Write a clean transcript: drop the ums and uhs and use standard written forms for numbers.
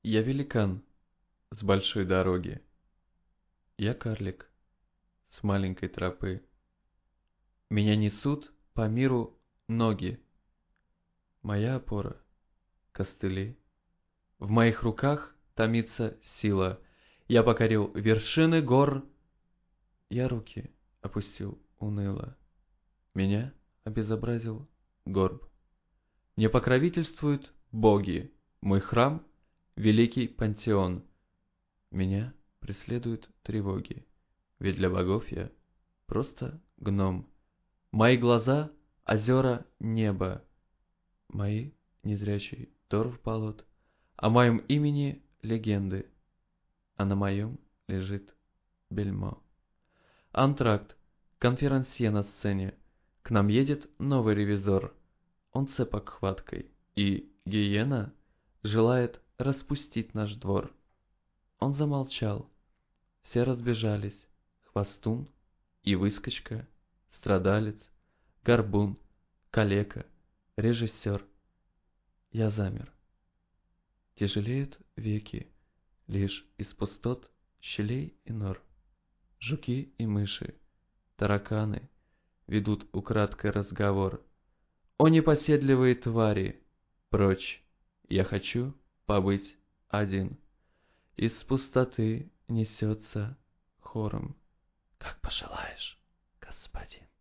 Я великан с большой дороги. Я карлик с маленькой тропы. Меня несут по миру ноги. Моя опора — костыли. В моих руках томится сила. Я покорил вершины гор. Я руки опустил уныло. Меня обезобразил горб. Мне покровительствуют боги. Мой храм — великий пантеон. Меня преследуют тревоги. Ведь для богов я просто гном. Мои глаза — озера неба. Мои — незрячий торф болот. О моем имени — легенды, а на моем лежит бельмо. Антракт, конферансье на сцене. К нам едет новый ревизор. Он цепок хваткой, и гиена желает распустить наш двор. Он замолчал. Все разбежались. Хвостун и выскочка, страдалец, горбун, калека, режиссер. Я замер. Тяжелеют веки, лишь из пустот, щелей и нор. Жуки и мыши, тараканы ведут украдкой разговор. О непоседливые твари, прочь, я хочу побыть один. Из пустоты несется хором. Как пожелаешь, господин.